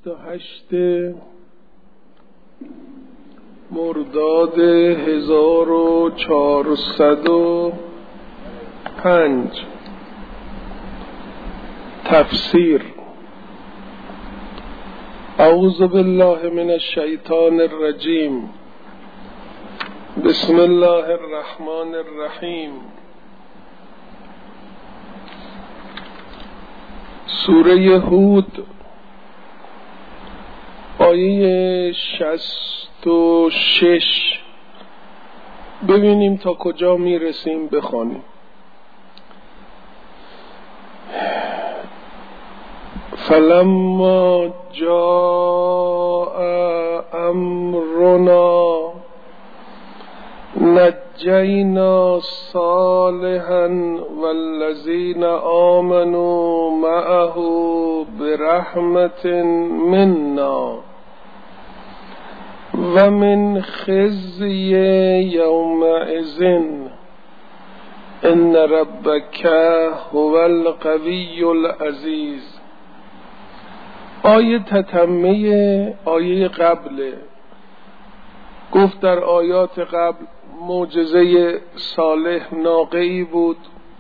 28 مرداد 1405 تفسیر. اعوذ بالله من الشیطان الرجیم. بسم الله الرحمن الرحیم. سوره هود آیه 66. ببینیم تا کجا میرسیم بخوانیم. فلما جاء امرنا نجینا صالحا والذین آمنوا معه برحمت منا و من خزی یومئذ ان ربک هو القوی العزیز. آیه تتمه آیه قبله. گفت در آیات قبل معجزه صالح ناقه‌ای بود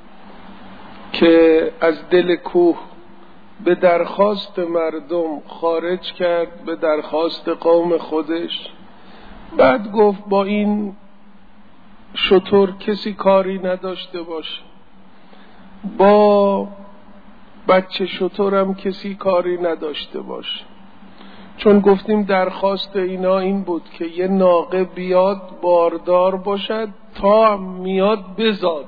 که از دل کوه به درخواست مردم خارج کرد، به درخواست قوم خودش. بعد گفت با این شتر کسی کاری نداشته باشه، با بچه شترم کسی کاری نداشته باشه، چون گفتیم درخواست اینا این بود که یه ناقه بیاد باردار باشد تا میاد بزاد.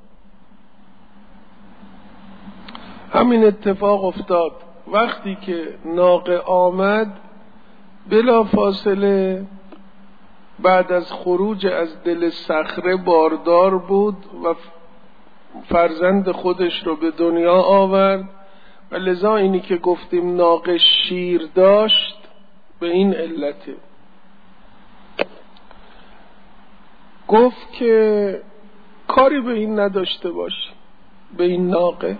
همین اتفاق افتاد. وقتی که ناقه آمد بلا فاصله بعد از خروج از دل صخره باردار بود و فرزند خودش رو به دنیا آورد و لذا اینی که گفتیم ناقه شیر داشت به این علته. گفت که کاری به این نداشته باشی، به این ناقه،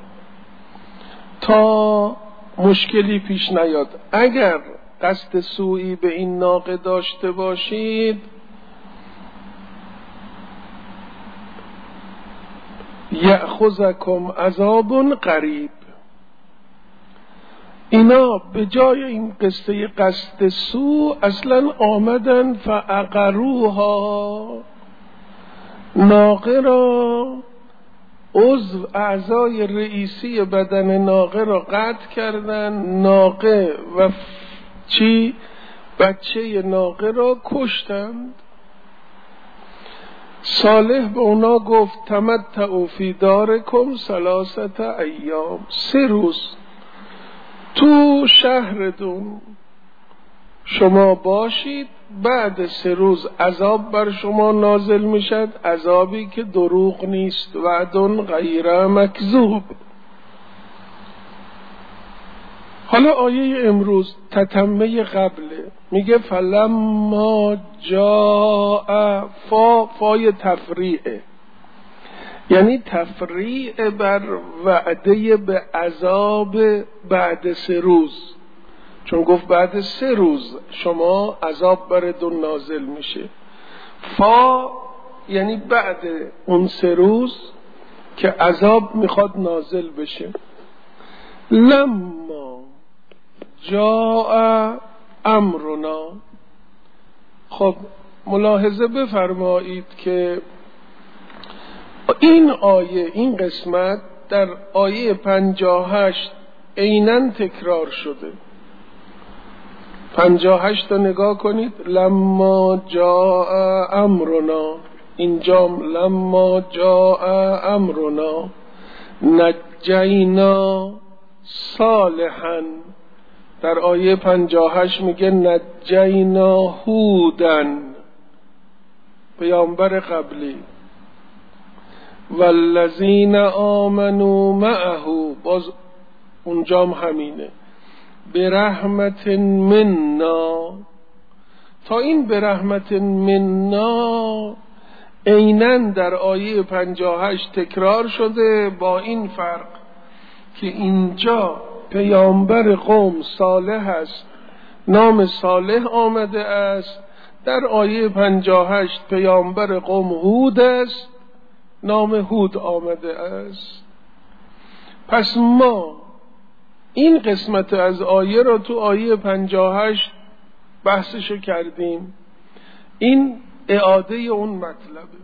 تا مشکلی پیش نیاد. اگر قصد سوئی به این ناقه داشته باشید یأخذکم عذاب قریب. اینا به جای این قصه قصد سو اصلا آمدن فعقروها، ناقه را، عضو اعضای رئیسی بدن ناقه را قطع کردن، ناقه و بچه ناقه را کشتند. صالح به اونا گفت تمتعوا فی دارکم 3 ایام، 3 روز تو شهرتون شما باشید، بعد 3 روز عذاب بر شما نازل میشد، عذابی که دروغ نیست، وعد غیر مکذوب. حالا آیه امروز تتمه قبله، میگه فلما جاء، فای تفریعه، یعنی تفریع بر وعده به عذاب بعد 3 روز، چون گفت بعد 3 روز شما عذاب براتون نازل میشه. فا یعنی بعد اون 3 روز که عذاب میخواد نازل بشه. لما جاء امرنا. خب ملاحظه بفرمایید که این آیه، این قسمت در آیه 58 عیناً تکرار شده. 58 تا نگاه کنید. لما جاء امرنا، اینجام لما جاء امرنا نجینا صالحا. در آیه 58 میگه نجینا هودن، پیامبر قبلی، والذین آمنوا معه، باز اونجام همینه، برحمت منا. تا این برحمت منا عیناً در آیه 58 تکرار شده، با این فرق که اینجا پیامبر قوم صالح است نام صالح آمده است. در آیه 58 پیامبر قوم هود است، نام هود آمده است. پس ما این قسمت از آیه را تو آیه 58 بحثشو کردیم. این اعاده اون مطلبه،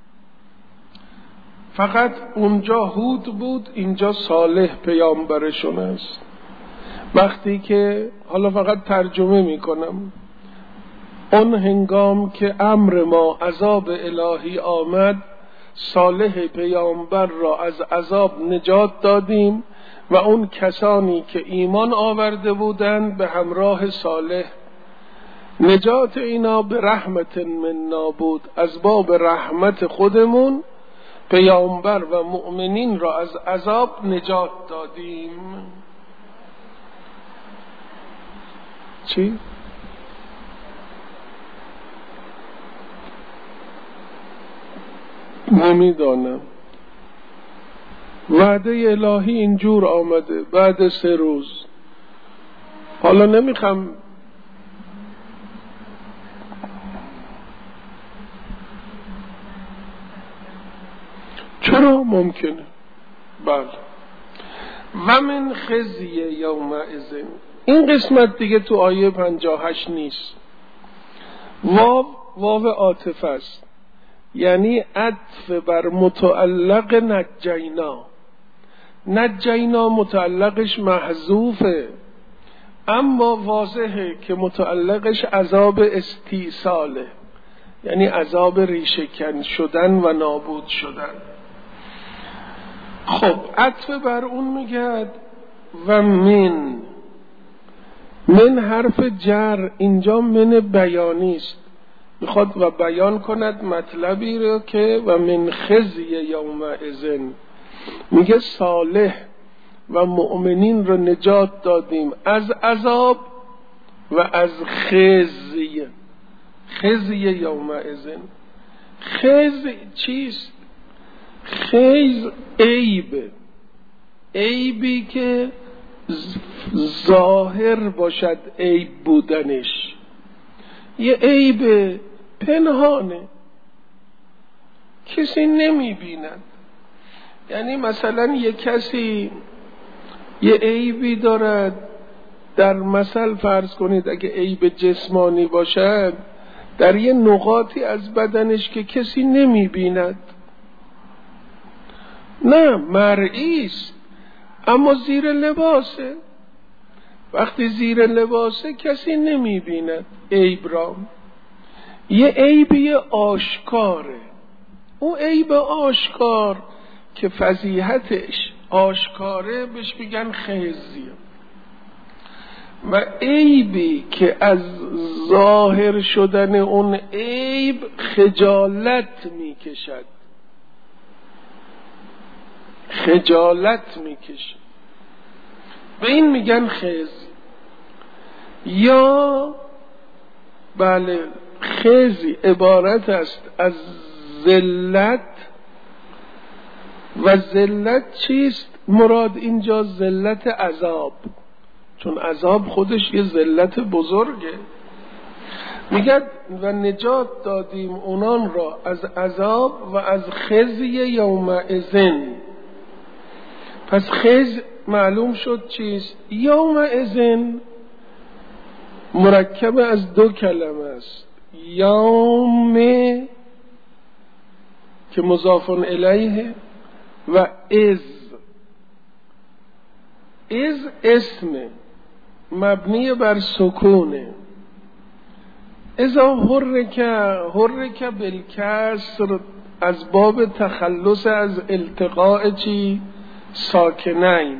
فقط اونجا هود بود، اینجا صالح پیامبرشون است. وقتی که حالا فقط ترجمه میکنم، اون هنگام که امر ما عذاب الهی آمد، صالح پیامبر را از عذاب نجات دادیم و اون کسانی که ایمان آورده بودند به همراه صالح. نجات اینا به رحمت منا بود، از باب رحمت خودمون پیامبر و مؤمنین را از عذاب نجات دادیم. چی؟ نمیدانم. وعده الهی اینجور آمده بعد 3 روز. حالا نمیخوام چرا ممکنه. بله. و من خزی یومئذ، این قسمت دیگه تو آیه 58 نیست. واو عاطفه است، یعنی عطف بر متعلق نجینا. نجینا متعلقش محذوفه، اما واضحه که متعلقش عذاب استیصاله، یعنی عذاب ریشه‌کن شدن و نابود شدن. خب عطف بر اون میگد و من حرف جر، اینجا من بیانی است، میخواد و بیان کند مطلبی رو که و من خزی یومئذ، میگه صالح و مؤمنین رو نجات دادیم از عذاب و از خزی. خزی یومئذ، خز چیست؟ خز عیبی که ظاهر باشد عیب بودنش، یه عیب پنهانه کسی نمیبیند. یعنی مثلا یه کسی یه عیبی دارد، در مثل فرض کنید اگه عیب جسمانی باشد در یه نقاطی از بدنش که کسی نمیبیند، نه مرئی است اما زیر لباسه. وقتی زیر لباسه کسی نمیبیند عیب را. یه عیبی آشکاره، اون عیب آشکار که فضیحتش آشکاره بهش میگن خزی. و عیبی که از ظاهر شدن اون عیب خجالت میکشد، خجالت میکشد، به این میگن خزی. یا بله، خزی عبارت است از ذلت. و ذلت چیست؟ مراد اینجا ذلت عذاب، چون عذاب خودش یه ذلت بزرگه. میگه و نجات دادیم اونان را از عذاب و از خزی یومئذ. پس خزی معلوم شد چیست؟ یومئذ مرکب از 2 کلمه است. یوم که مضاف الیه و از اسم مبنی بر سکونه. اذا حرک بالکسر، از باب تخلص از التقاء چی؟ ساکنین.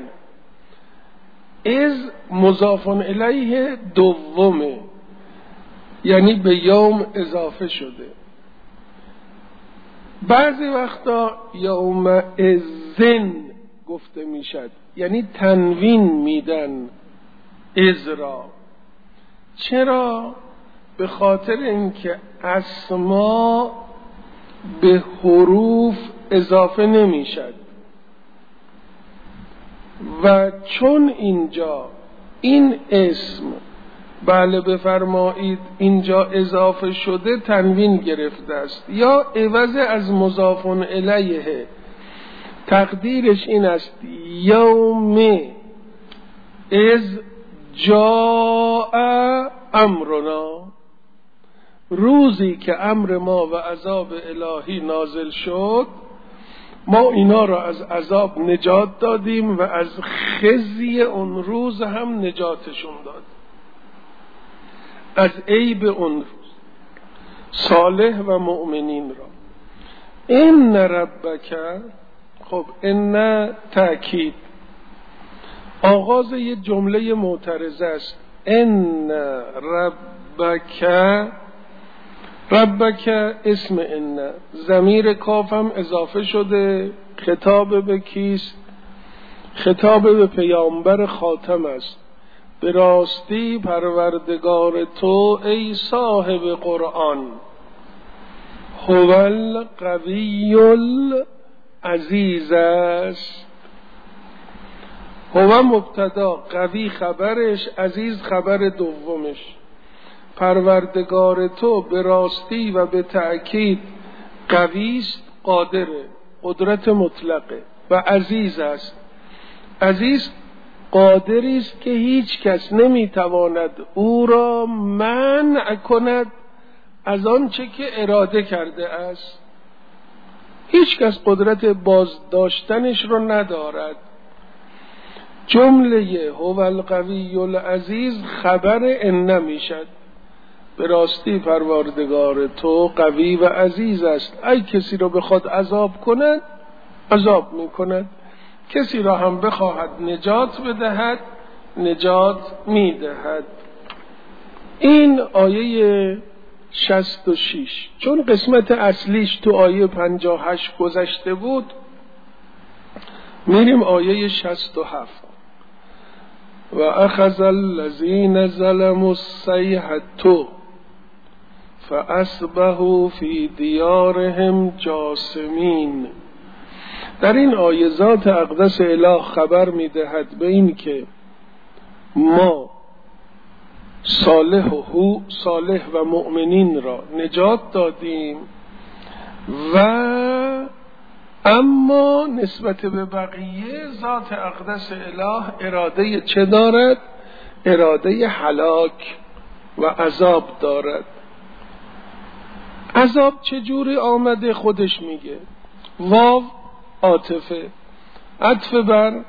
از مضاف الیه دومه، یعنی به یوم اضافه شده. بعضی وقتا یومئذ گفته میشد، یعنی تنوین میدن از را. چرا؟ به خاطر اینکه اسما به حروف اضافه نمیشد و چون اینجا این اسم بله بفرمایید اینجا اضافه شده تنوین گرفته است یا عوض از مضاف الیه، تقدیرش این است یوم از جاء امرنا، روزی که امر ما و عذاب الهی نازل شد ما اینا را از عذاب نجات دادیم و از خزی اون روز هم نجاتشون دادیم، از عیب اون روز صالح و مؤمنین را. ان ربک، خب ان تأکید آغاز یه جمله معترضه است. ان ربک، ربک اسم ان، ضمیر کافم اضافه شده، خطاب به کیست؟ خطاب به پیامبر خاتم است. به راستی پروردگار تو ای صاحب قرآن هو القوی العزیز است. هو مبتدا، قوی خبرش، عزیز خبر دومش. پروردگار تو به راستی و به تأکید قوی است، قادره، قدرت مطلقه، و عزیز است. عزیز قادری است که هیچ کس نمیتواند او را منع کند از آنچه که اراده کرده است. هیچ کس قدرت بازداشتنش را ندارد. جمله هو القوی العزیز خبر ان میشد. به راستی پروردگار تو قوی و عزیز است، ای کسی را بخواد عذاب کند عذاب میکند، کسی را هم بخواهد نجات بدهد نجات میدهد. این آیه 66. چون قسمت اصلیش تو آیه 58 گذشته بود میریم آیه 67. و اخذ الذین ظلموا الصیحة فاصبحوا فی دیارهم جاثمین. در این آیه ذات اقدس اله خبر میدهد به این که ما صالح و مؤمنین را نجات دادیم و اما نسبت به بقیه ذات اقدس اله اراده چه دارد؟ اراده هلاک و عذاب دارد. عذاب چجوری آمده خودش میگه. واو عاطفه، عطف بر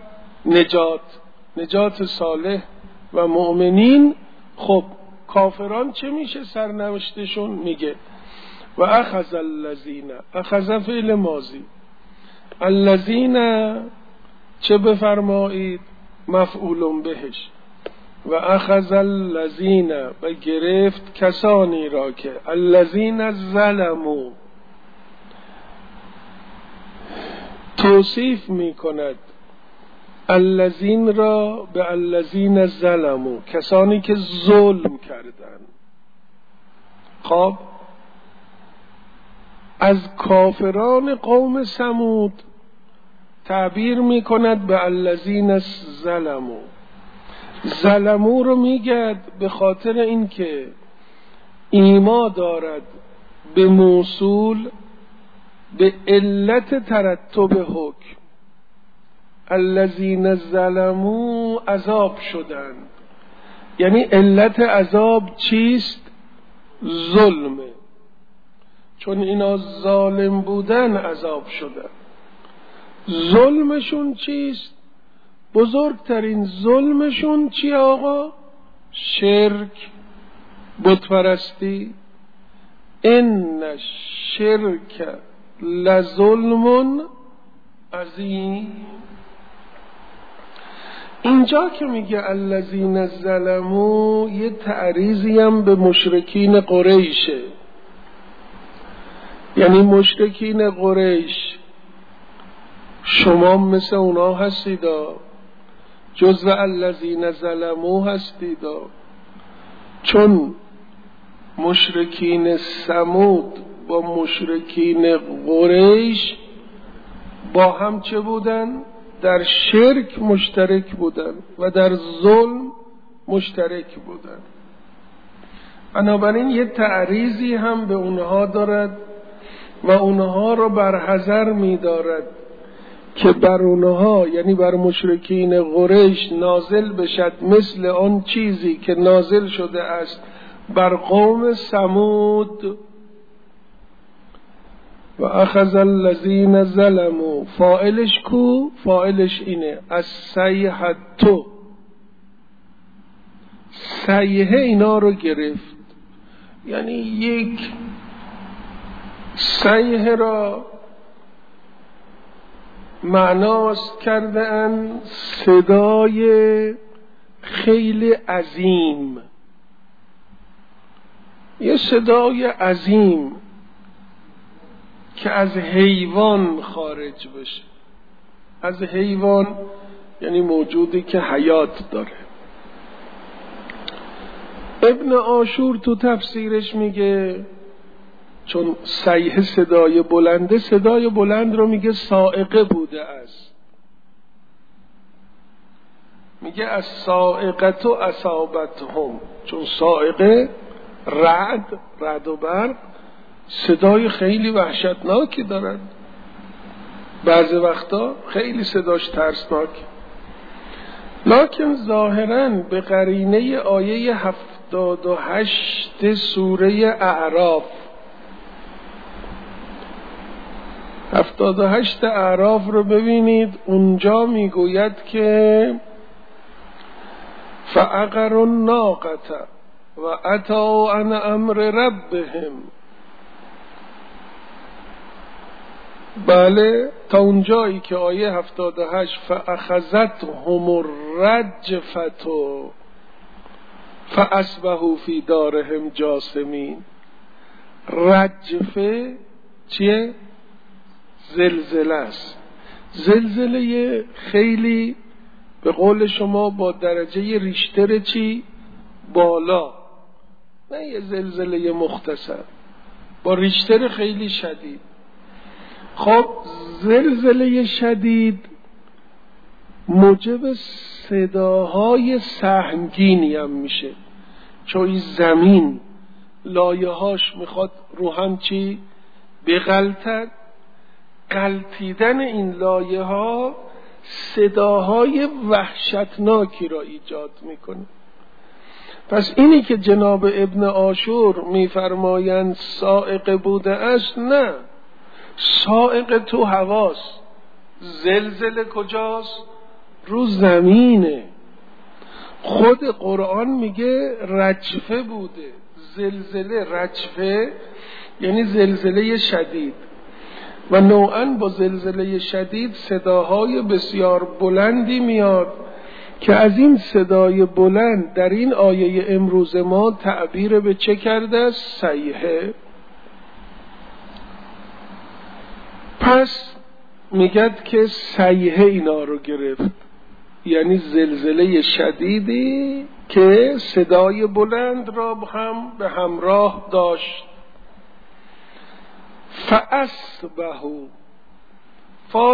نجات صالح و مؤمنین. خب کافران چه میشه سرنوشتشون؟ میگه و اخذ الذین، اخذ فعل ماضی، الذین چه بفرمایید؟ مفعول بهش. و اخذ الذین، و گرفت کسانی را که الذین ظلموا، توصیف می کند الذین را به الذین ظلموا، کسانی که ظلم کردند. خب از کافران قوم ثمود تعبیر می کند به الذین ظلموا. ظلموا رو میگد به خاطر اینکه ایما دارد به موصول به علت ترتب حکم. الذین ظلموا عذاب شدند، یعنی علت عذاب چیست؟ ظلمه. چون اینا ظالم بودن عذاب شدن. ظلمشون چیست؟ بزرگترین ظلمشون چی آقا؟ شرک، بت پرستی. ان شرک لظلم عظیم. اینجا که میگه الذین ظلموا یه تعریضی هم به مشرکین قریشه. یعنی مشرکین قریش شما مثل اونا هستیدا، جزو الذین ظلموا هستیدا. چون مشرکین ثمود با مشرکین قریش با هم چه بودن؟ در شرک مشترک بودن و در ظلم مشترک بودن. بنابراین یه تعریضی هم به اونها دارد و اونها رو برحذر می دارد که بر اونها، یعنی بر مشرکین قریش، نازل بشد مثل آن چیزی که نازل شده است بر قوم ثمود. و اخذ الذین ظلموا، فاعلش کو؟ فاعلش اینه الصیحة، صیحه اینا رو گرفت. یعنی یک صیحه را معناست کرده اند صدای خیلی عظیم، یه صدای عظیم که از حیوان خارج بشه. از حیوان یعنی موجودی که حیات داره. ابن عاشور تو تفسیرش میگه چون صیحه صدای بلنده، صدای بلند رو میگه صاعقه بوده است. میگه از صاعقه و اصابتهم، چون صاعقه رعد و برق صدای خیلی وحشتناکی دارد، بعضی وقتا خیلی صداش ترسناک. لکن ظاهراً به قرینه آیه 78 سوره اعراف، 78 اعراف رو ببینید، اونجا میگوید که فعقروا الناقة و اتوا عن امر ربهم. بله، تا اونجایی که آیه 78 فاخذتهم الرجفة فاصبحوا فی دارهم جاثمین. رجفه چیه؟ زلزله است. زلزله خیلی به قول شما با درجه ریشتر چی؟ بالا، نه یه زلزله مختصر، با ریشتر خیلی شدید. خب زلزله شدید موجب صداهای سهمگینی هم میشه، چون زمین لایه‌هاش میخواد رو هم چی؟ بغلطد. غلطیدن این لایه ها صداهای وحشتناکی را ایجاد میکنه. پس اینی که جناب ابن عاشور میفرمایند صاعقه بوده است، نه، صاعقه تو هواست، زلزله کجاست؟ رو زمینه. خود قرآن میگه رجفه بوده. زلزله رجفه یعنی زلزله شدید، و نوعاً با زلزله شدید صداهای بسیار بلندی میاد که از این صدای بلند در این آیه امروز ما تعبیر به چه کرده است؟ صیحه. پس میگد که صیحه اینا رو گرفت، یعنی زلزله شدیدی که صدای بلند را هم به همراه داشت. فاصبحوا، فا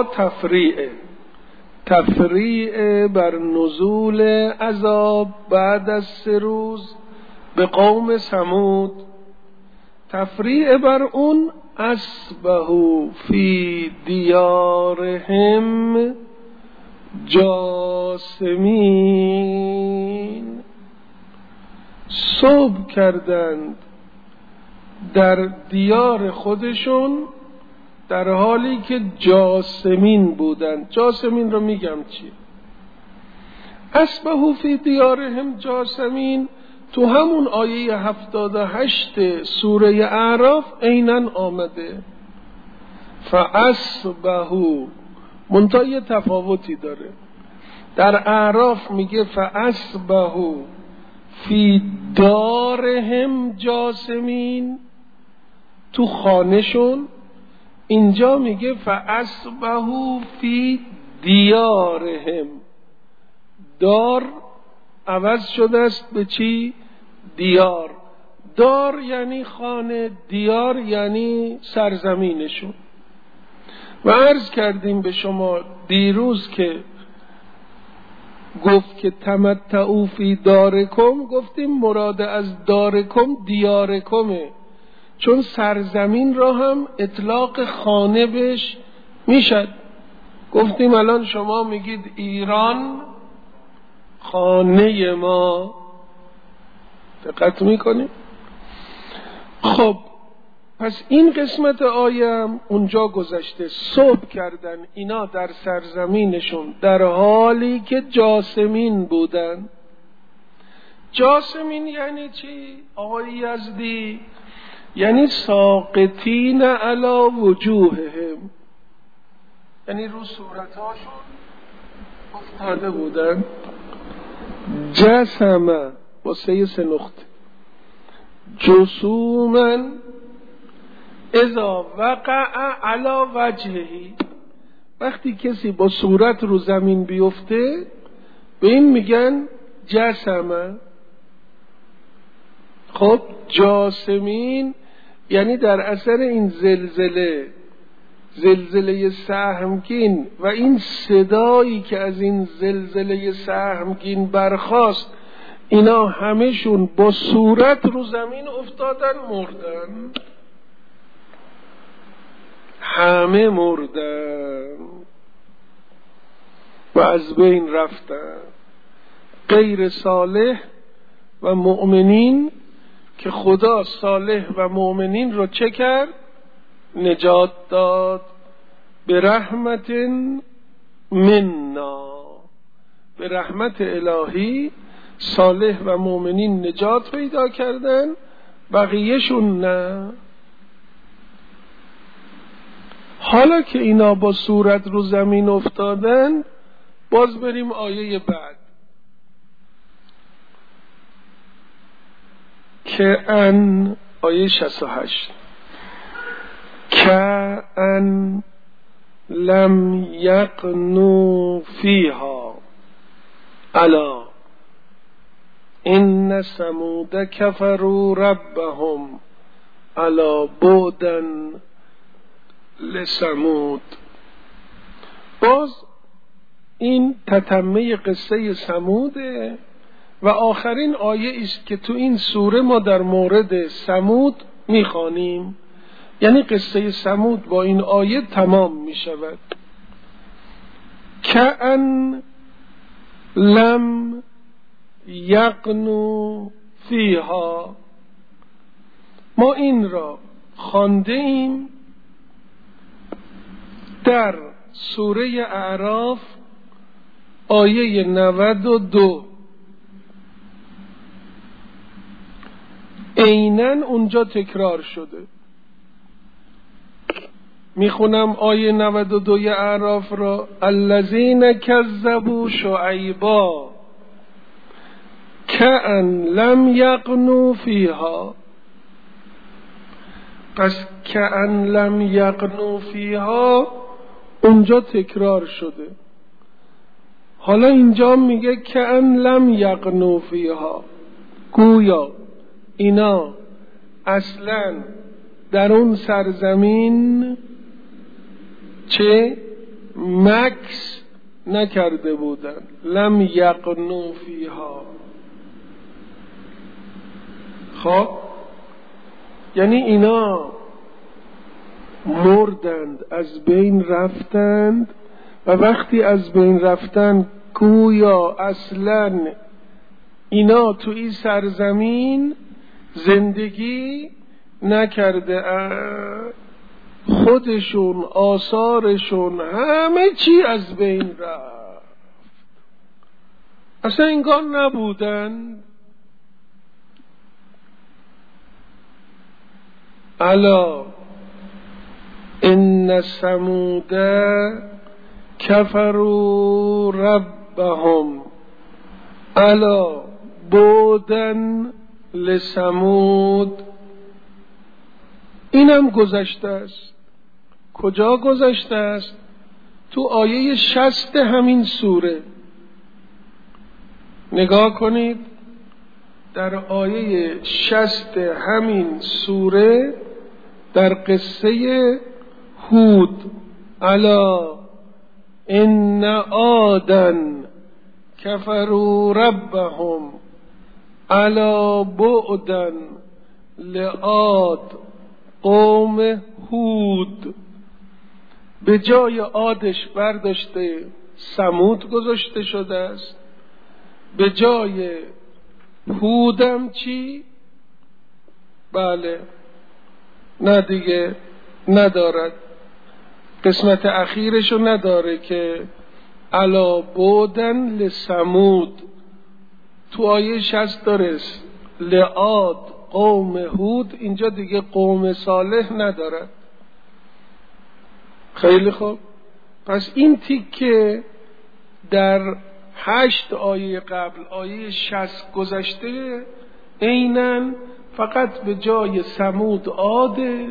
تفریع بر نزول عذاب بعد از 3 روز به قوم ثمود، تفریع بر اون اصبحوا فی دیارهم جاثمین، صبح کردند در دیار خودشون در حالی که جاثمین بودند. جاثمین رو میگم چی؟ اصبحوا فی دیارهم جاثمین تو همون آیه 78 سوره اعراف عیناً آمده. فاصبحوا منتها یه تفاوتی داره. در اعراف میگه فاصبحوا فی دارهم جاثمین، تو خانهشون. اینجا میگه فاصبحوا فی دیارهم، دار عوض شده است به چی؟ دیار. دار یعنی خانه، دیار یعنی سرزمینشون. و عرض کردیم به شما دیروز که گفت که تمتعوا فی دارکم، گفتیم مراد از دارکم دیارکمه، چون سرزمین را هم اطلاق خانه بهش میشد. گفتیم الان شما میگید ایران خانه ما، دقت میکنیم؟ خب پس این قسمت آیم اونجا گذشته. صبح کردن اینا در سرزمینشون در حالی که جاسمین بودن. جاسمین یعنی چی آقای یزدی؟ یعنی ساقطین علی وجوههم، یعنی رو صورتاشون افتاده بودن. جسمه با سه نقطه، جسومن اذا وقع علی وجهه، وقتی کسی با صورت رو زمین بیفته به این میگن جسمه. خب جاسمین یعنی در اثر این زلزله سهمگین و این صدایی که از این زلزله سهمگین برخاست، اینا همشون با صورت رو زمین افتادن، مردن، همه مردن و از بین رفتن. غیر صالح و مؤمنین که خدا صالح و مؤمنین رو چه کرد؟ نجات داد. به رحمت منا، به رحمت الهی صالح و مؤمنین نجات پیدا کردن، بقیهشون نه. حالا که اینا با صورت رو زمین افتادن، باز بریم آیه بعد. که ان، آیه 68، که ان لم یقنوا فیها الا ان ثمود کفروا ربهم الا بعدا لثمود. باز این تتمه قصه ثموده و آخرین آیه است که تو این سوره ما در مورد ثمود میخوانیم، یعنی قصه ثمود با این آیه تمام می شود. کأن لم یقنوا فیها، ما این را خوانده ایم در سوره اعراف آیه 92. عیناً اونجا تکرار شده. میخونم آیه 92 اعراف را. الذین کذبوا شعیبا کأن لم یقنوا فیها. پس کأن لم یقنوا فیها اونجا تکرار شده، حالا اینجا میگه کأن لم یقنوا فیها، گویا اینا اصلا در اون سرزمین چه مکث نکرده بودن. لم یقنوا فیها، خب یعنی اینا مردند، از بین رفتند و وقتی از بین رفتند گویا اصلا اینا تو این سرزمین زندگی نکرده، خودشون، آثارشون، همه چی از بین رفت، اصلا انگار نبودن. الا ان ثمود کفروا ربهم الا بعدا لثمود. اینم گذشته است. کجا گذشته است؟ تو آیه 60 همین سوره. نگاه کنید در آیه 60 همین سوره در قصه هود. الا ان عادا کفروا ربهم الا بعدا لعاد قوم هود. به جای عادش برداشته ثمود گذاشته شده است، به جای هودم چی؟ بله نه دیگه ندارد، قسمت اخیرشو نداره که الا بعدن لثمود. تو آیه 60 داره لعاد قوم هود، اینجا دیگه قوم صالح ندارد. خیلی خوب، پس این تیکه در 8 آیه قبل آیه 60 گذشته عیناً فقط به جای ثمود عاده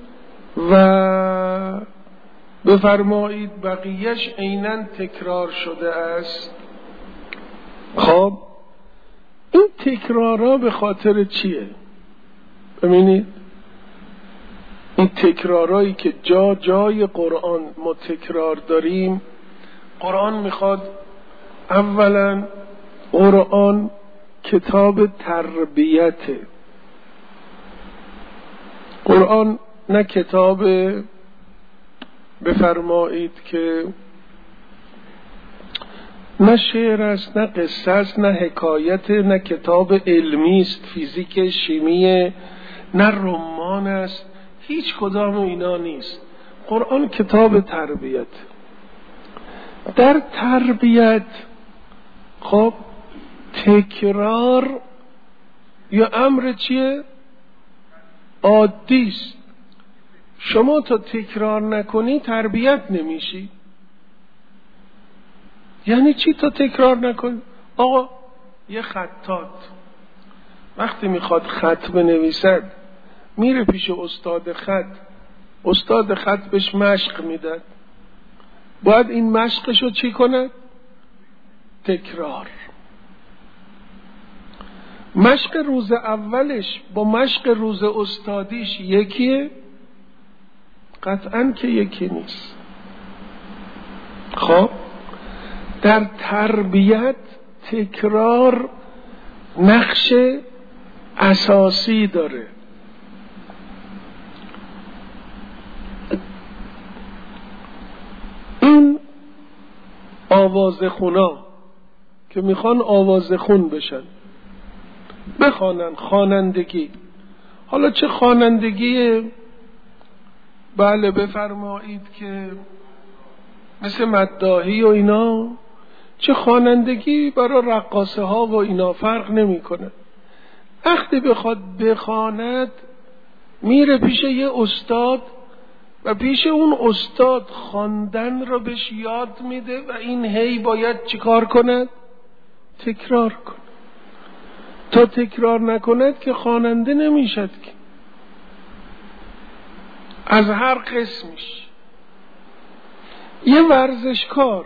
و بفرمایید بقیهش عیناً تکرار شده است. خب این تکرارا به خاطر چیه؟ ببینید این تکرارایی که جای قرآن ما تکرار داریم، قرآن میخواد اولا قرآن کتاب تربیته. قرآن نه کتاب بفرمایید که نه شعر است، نه قصه است، نه حکایت، نه کتاب علمی است، فیزیک، شیمی، نه رمان است، هیچ کدام اینا نیست. قرآن کتاب تربیت. در تربیت خب تکرار یا امر چیه؟ عادی است. شما تا تکرار نکنی تربیت نمیشی. یعنی چی تا تکرار نکنی؟ آقا یه خطاط وقتی میخواد خط بنویسد میره پیش استاد خط، استاد خط بهش مشق میداد، باید این مشقشو چی کنه؟ تکرار. مشق روز اولش با مشق روز استادیش یکیه؟ قطعاً که یکی نیست. خب در تربیت تکرار نقش اساسی داره. این آوازخونا که میخوان آوازخون بشن بخوانن خوانندگی، حالا چه خوانندگی بله بفرمایید که مثل مداحی و اینا، چه خوانندگی برای رقاصه ها و اینا، فرق نمیکنه. وقتی بخواد بخواند میره پیش یه استاد و پیش اون استاد خواندن رو بهش یاد میده و این هی باید چیکار کند؟ تکرار کند. تا تکرار نکند که خواننده نمیشد که از هر قسمش. یه ورزشکار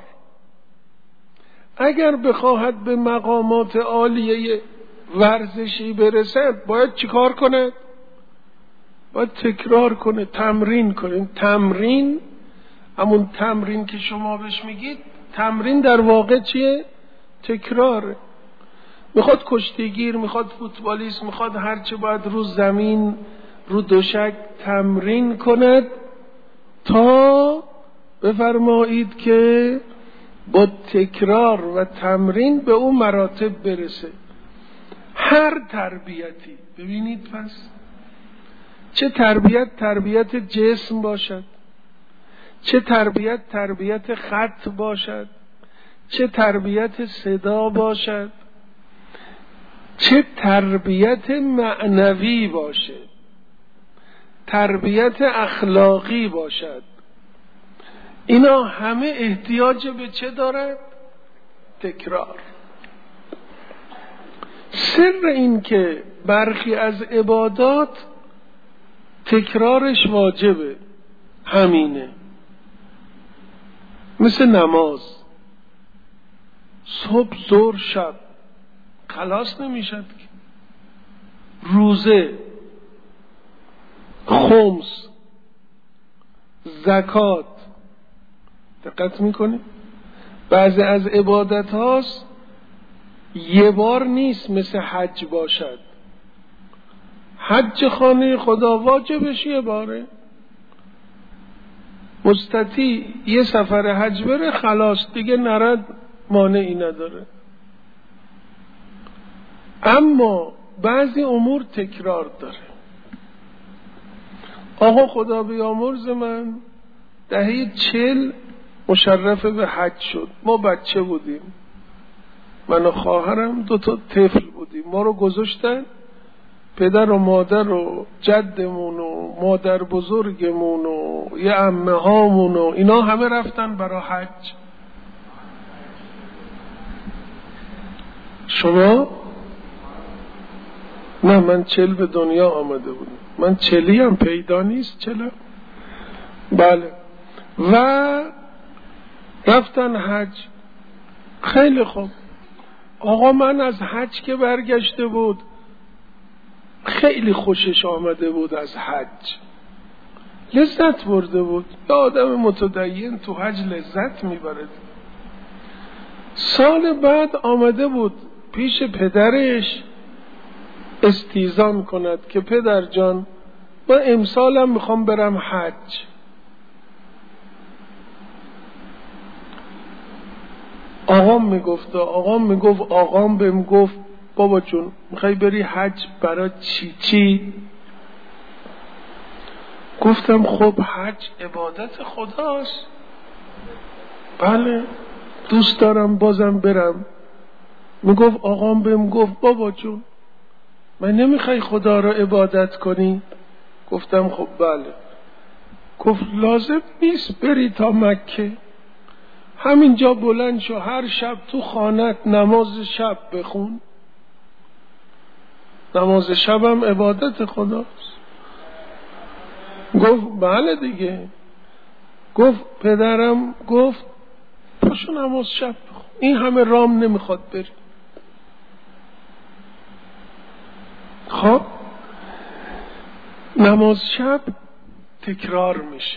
اگر بخواهد به مقامات عالیه ورزشی برسد باید چیکار کنه؟ باید تکرار کنه، تمرین کنه. تمرین همون تمرین که شما بهش میگید تمرین در واقع چیه؟ تکراره. میخواد کشتیگیر، میخواد فوتبالیست، میخواد هرچه باید رو زمین رو دوشک تمرین کند تا بفرمایید که با تکرار و تمرین به اون مراتب برسه. هر تربیتی ببینید پس چه تربیت جسم باشد، چه تربیت خط باشد، چه تربیت صدا باشد، چه تربیت معنوی باشد، تربیت اخلاقی باشد، اینا همه احتیاج به چه دارد؟ تکرار. سر این که برخی از عبادات تکرارش واجبه همینه. مثل نماز صبح ظهر شب خلاص نمیشد که. روزه، خمس، زکات، دقت میکنی؟ بعضی از عبادت هاست یه بار نیست مثل حج باشد. حج خانه خدا واجبش یه باره، مستطیع یه سفر حج بره خلاص دیگه نرد مانعی نداره. اما بعضی امور تکرار داره. آقا خدا بیامرز من دهه 40 مشرف به حج شد. ما بچه بودیم، من و خواهرم 2 طفل بودیم. ما رو گذاشتن، پدر و مادر و جدمون و مادر بزرگمون و یه عمه هامون و اینا همه رفتن برای حج. شما؟ نه، من 40 به دنیا آمده بودم. من 40 هم پیدا نیست. 40. بله. و رفتن حج. خیلی خوب. آقا من از حج که برگشته بود خیلی خوشش آمده بود، از حج لذت برده بود. یه آدم متدین تو حج لذت میبرد. سال بعد آمده بود پیش پدرش استیزان کند که پدر جان من امسالم میخوام برم حج. آقام بهم گفت بابا جون میخوای بری حج برای چی؟ گفتم خب حج عبادت خداست. بله دوست دارم بازم برم. آقام بهم گفت بابا جون من نمیخوای خدا را عبادت کنی؟ گفتم خب بله. گفت لازم نیست بری تا مکه، همینجا بلند شو هر شب تو خانت نماز شب بخون. نماز شبم عبادت خداست. گفت بله دیگه. گفت پدرم گفت پاشو نماز شب بخون، این همه رام نمیخواد بری. خب نماز شب تکرار میشه.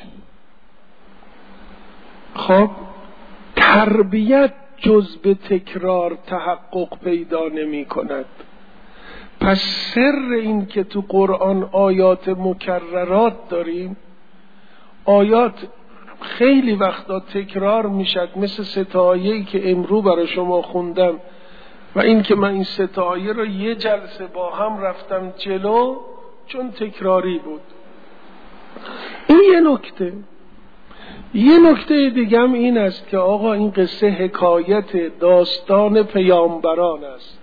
خب تربیت جز به تکرار تحقق پیدا نمی کند. پس سر این که تو قرآن آیات مکررات داریم، آیات خیلی وقتا تکرار میشد، مثل 3 آیه‌ای که امرو برای شما خوندم و این که من این 3 آیه رو یه جلسه با هم رفتم جلو چون تکراری بود. این یه نکته دیگه هم این است که آقا این قصه حکایت داستان پیامبران است.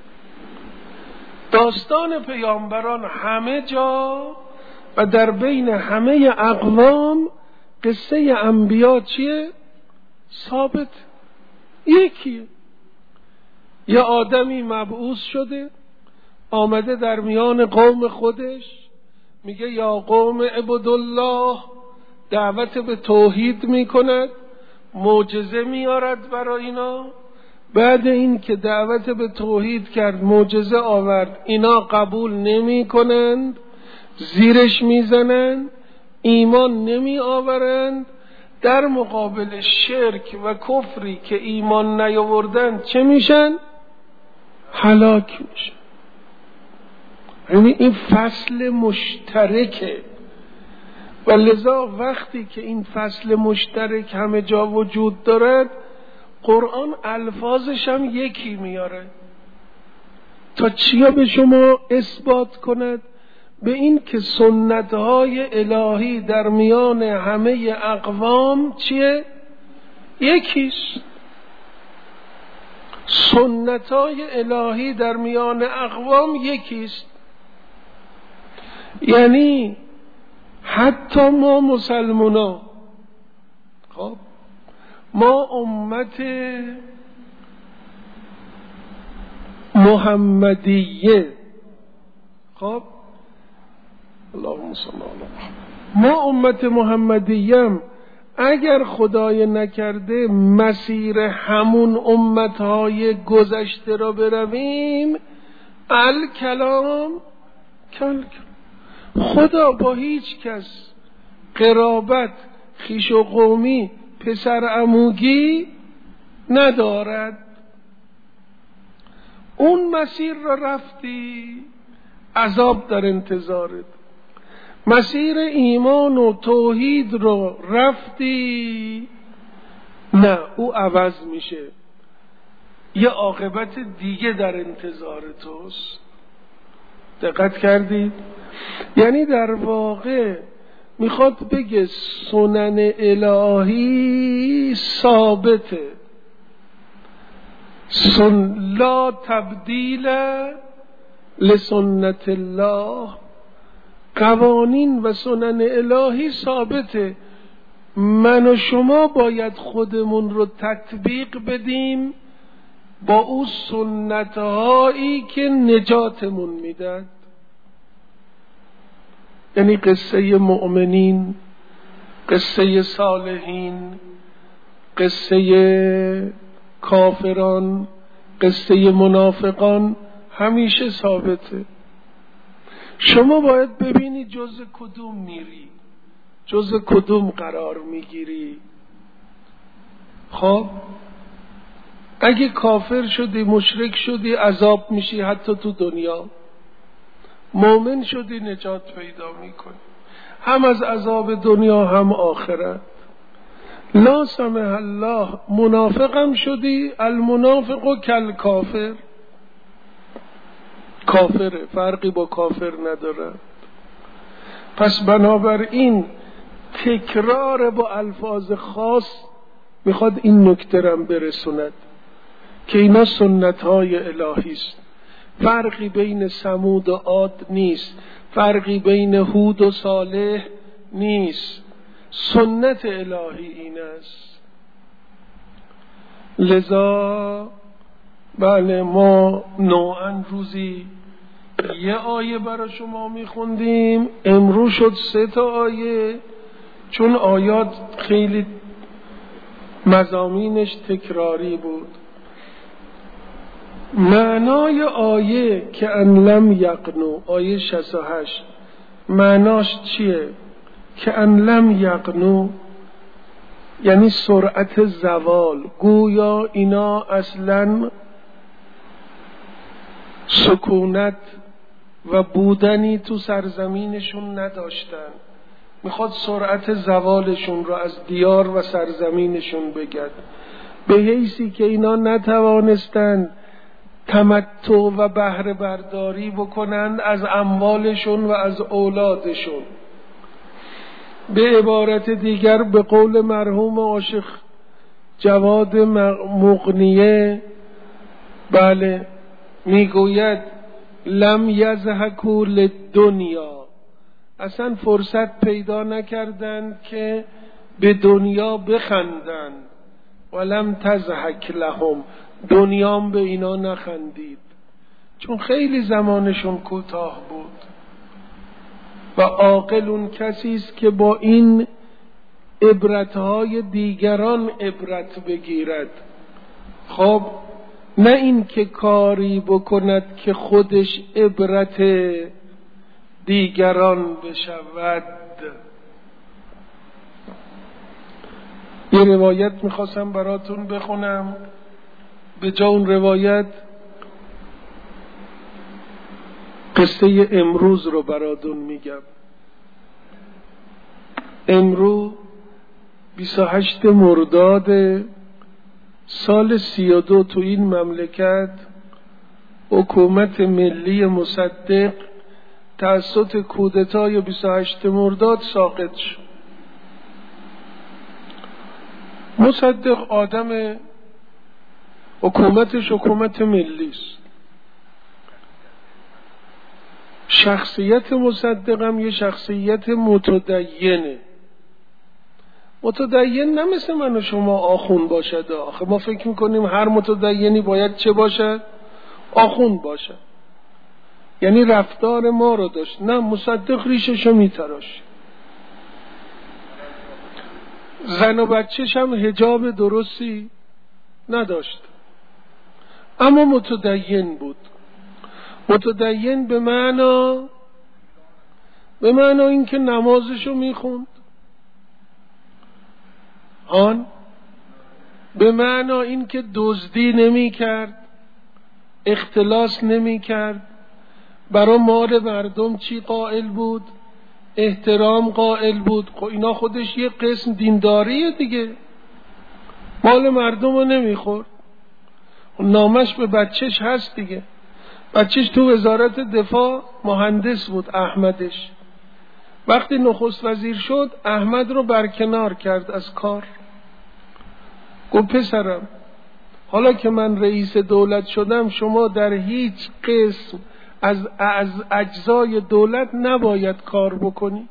داستان پیامبران همه جا و در بین همه اقوام قصه انبیا چیه؟ ثابت. یکیه. یه آدمی مبعوث شده آمده در میان قوم خودش میگه یا قوم عبدالله، دعوت به توحید میکند، معجزه میارد برای اینا. بعد این که دعوت به توحید کرد معجزه آورد، اینا قبول نمی کنند، زیرش میزنند، ایمان نمی آورند. در مقابل شرک و کفری که ایمان نیاوردند چه میشن؟ هلاک میشن. یعنی این فصل مشترکه و لذا وقتی که این فصل مشترک همه جا وجود دارد قرآن الفاظش هم یکی میاره تا چیا به شما اثبات کند؟ به این که سنتهای الهی در میان همه اقوام چیه؟ یکیست. سنتهای الهی در میان اقوام یکیست. یعنی حتی ما مسلمونا، خب ما امت محمدیه، خب اللهم صل علی محمد، ما امت محمدیم اگر خدای نکرده مسیر همون امتهای گذشته را برویم، الکلام کل خدا با هیچ کس قرابت، خویش و قومی، پسر عموگی ندارد. اون مسیر را رفتی، عذاب در انتظارت. مسیر ایمان و توحید رو رفتی، نه، او عوض میشه، یه عاقبت دیگه در انتظار توست. دقت کردید؟ یعنی در واقع میخواد بگه سنن الهی ثابته، لا تبدیل لسنت الله، قوانین و سنن الهی ثابته. من و شما باید خودمون رو تطبیق بدیم با او سنتهایی که نجاتمون میدن. یعنی قصه مؤمنین، قصه صالحین، قصه کافران، قصه منافقان همیشه ثابته. شما باید ببینی جز کدوم میری، جز کدوم قرار میگیری. خب اگه کافر شدی، مشرک شدی، عذاب میشی حتی تو دنیا. مؤمن شدی، نجات پیدا میکنی، هم از عذاب دنیا هم آخرت. لا سمح الله منافقم شدی، المنافق و کل کافر، کافره، فرقی با کافر نداره. پس بنابراین تکرار با الفاظ خاص میخواد این نکته رم برسوند که اینا سنت های الهی است. فرقی بین ثمود و عاد نیست، فرقی بین هود و صالح نیست، سنت الهی این است. لذا بله ما نوعا روزی یه آیه برای شما میخوندیم، امروز شد 3 آیه، چون آیات خیلی مضامینش تکراری بود. معنای آیه که ان لم یقنو، آیه 68 معناش چیه؟ که ان لم یقنو یعنی سرعت زوال، گویا اینا اصلا سکونت و بودنی تو سرزمینشون نداشتن. میخواد سرعت زوالشون رو از دیار و سرزمینشون بگد، به حیثی که اینا نتوانستن تمتع و بهره برداری بکنند از اموالشون و از اولادشون. به عبارت دیگر به قول مرحوم عاشق جواد مغنیه، بله میگوید لم یضحکوا للدنیا، اصلا فرصت پیدا نکردند که به دنیا بخندند، ولم تضحک لهم، دنیام به اینا نخندید، چون خیلی زمانشون کوتاه بود. و عاقل اون کسی است که با این عبرتهای دیگران عبرت بگیرد. خب نه این که کاری بکند که خودش عبرت دیگران بشود. یه روایت میخواستم براتون بخونم، به جا اون روایت قصه امروز رو براتون میگم. امروز 28 مرداد سال 32 تو این مملکت حکومت ملی مصدق توسط کودتای 28 مرداد ساقط شد. مصدق آدم، حکومتش حکومت ملی است. شخصیت مصدق هم یه شخصیت متدینه. متدین نه مثل من و شما آخون باشد. آخه ما فکر میکنیم هر متدینی باید چه باشد؟ آخون باشد، یعنی رفتار ما رو داشت. نه، مصدق ریششو میتراش، زن و بچهش هم حجاب درستی نداشت، اما متدین بود. متدین به معنا این که نمازشو میخوند، آن به معنا این که دزدی نمی کرد، اختلاس نمی کرد، برای مال مردم چی قائل بود؟ احترام قائل بود. اینا خودش یه قسم دینداریه دیگه. مال مردم رو نمیخورد. نامش به بچهش هست دیگه. بچهش تو وزارت دفاع مهندس بود، احمدش. وقتی نخست وزیر شد احمد رو برکنار کرد از کار. گفت پسرم حالا که من رئیس دولت شدم شما در هیچ قسم از اجزای دولت نباید کار بکنی.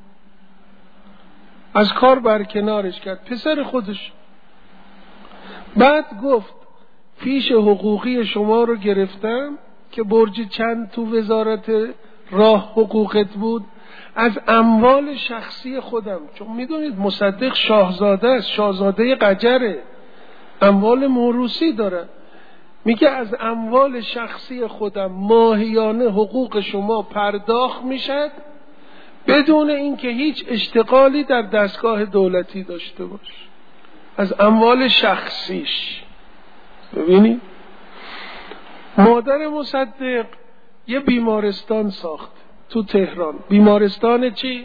از کار برکنارش کرد، پسر خودش. بعد گفت فیش حقوقی شما رو گرفتم که برج چند تو وزارت راه حقوقت بود، از اموال شخصی خودم، چون میدونید مصدق شاهزاده است، شاهزاده قجره، اموال موروثی داره. میگه از اموال شخصی خودم ماهیانه حقوق شما پرداخت میشد بدون اینکه هیچ اشتغالی در دستگاه دولتی داشته باش. از اموال شخصیش. ببینید مادر مصدق یه بیمارستان ساخت تو تهران. بیمارستان چی؟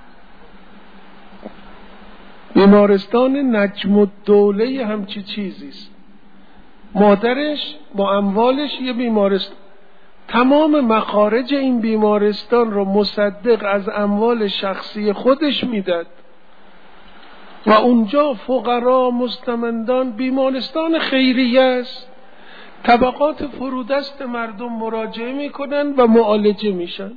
بیمارستان نجم الدوله همچی چیزیست. مادرش با اموالش یه بیمارستان، تمام مخارج این بیمارستان رو مصدق از اموال شخصی خودش میداد و اونجا فقرا مستمندان، بیمارستان خیریه است، طبقات فرودست مردم مراجعه میکنن و معالجه میشن.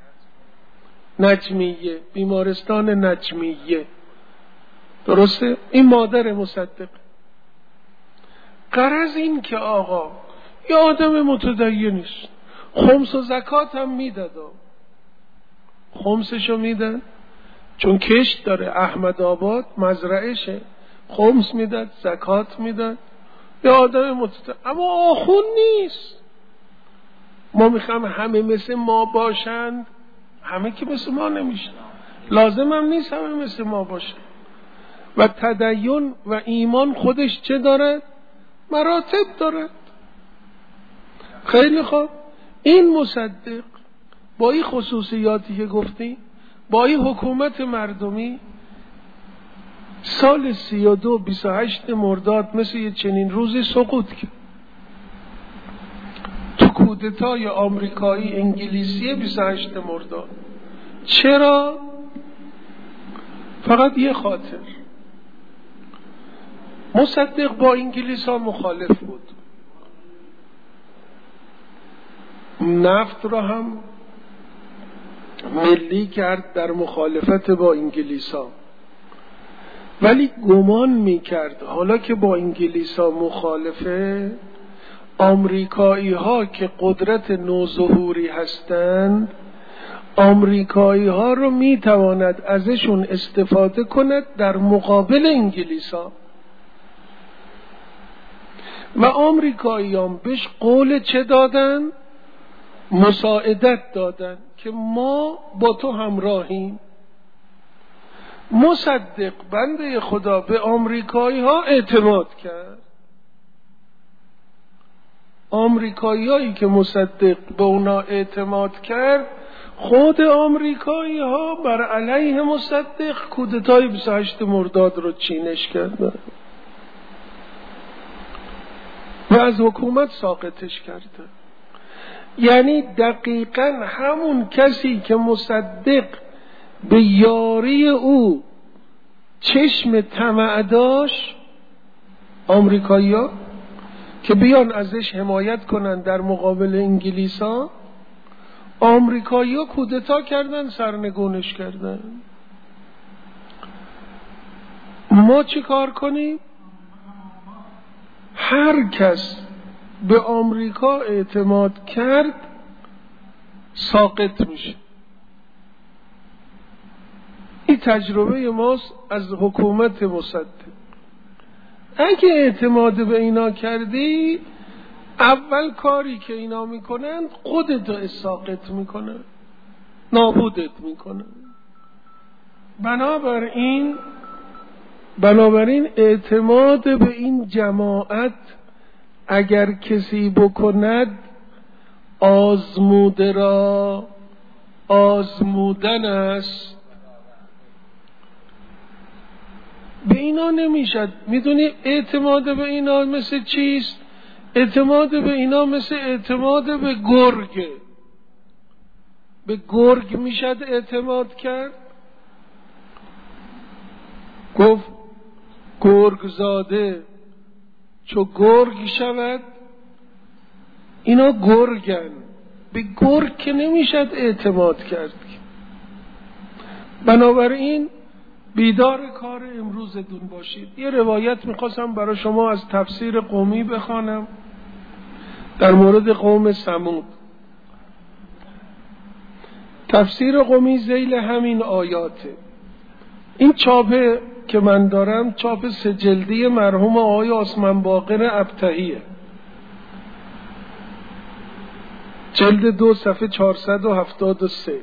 نجمیه، بیمارستان نجمیه. درسته؟ این مادر مصدق. غرض این که آقا یه آدم متدینیست، خمس و زکات هم میداد. خمسشو میدن چون کشت داره، احمد آباد مزرعشه، خمس میداد، زکات میداد. یه آدم متدین، اما آخون نیست. ما میخوام همه مثل ما باشند، همه که مثل ما نمیشن، لازم هم نیست همه مثل ما باشن. و تدین و ایمان خودش چه دارد؟ مراتب دارد. خیلی خوب، این مصدق با این خصوصیاتی که گفتی، با این حکومت مردمی، سال 32 28 مرداد مثل یه چنین روزی سقوط کرد تو کودتای آمریکایی انگلیسی 28 مرداد. چرا؟ فقط یه خاطر. مصدق با انگلیس ها مخالف بود، نفت را هم ملی کرد در مخالفت با انگلیس ها، ولی گمان میکرد حالا که با انگلیس ها مخالفه، آمریکایی ها که قدرت نوظهوری هستند، آمریکایی ها رو میتواند ازشون استفاده کند در مقابل انگلیس ها. و آمریکاییان بهش قول چه دادن؟ مساعدت دادن که ما با تو همراهیم. مصدق بنده خدا به آمریکایی ها اعتماد کرد. آمریکایی هایی که مصدق به اونا اعتماد کرد، خود آمریکایی ها بر علیه مصدق کودتای 28 مرداد رو چینش کردن و از حکومت ساقطش کرده. یعنی دقیقاً همون کسی که مصدق به یاری او چشم طمع داشت، آمریکایی ها که بیان ازش حمایت کنن در مقابل انگلیس ها، آمریکایی ها کودتا کردن، سرنگونش کردن. ما چی کار کنیم؟ هر کس به آمریکا اعتماد کرد ساقط میشه. این تجربه ماست از حکومت مصدق. اگه اعتماد به اینا کردی، اول کاری که اینا میکنن خودت ساقط میکنن، نابودت میکنن. بنابراین اعتماد به این جماعت اگر کسی بکند آزموده را آزمودن است. به اینا نمیشد. میدونی اعتماد به اینا مثل چیست؟ اعتماد به اینا مثل اعتماد به گرگ. به گرگ میشد اعتماد کرد؟ گفت گرگ زاده چو گرگ شود. اینا گرگن، به گرگ که نمیشد اعتماد کرد. بنابراین بیدار کار امروزتون باشید. یه روایت میخواستم برای شما از تفسیر قمی بخوانم در مورد قوم ثمود. تفسیر قمی ذیل همین آیاته. این چاپه که من دارم چاپ 3 جلدی مرحوم آقای عثمان باقر ابتهیه، جلد 2 صفحه 473.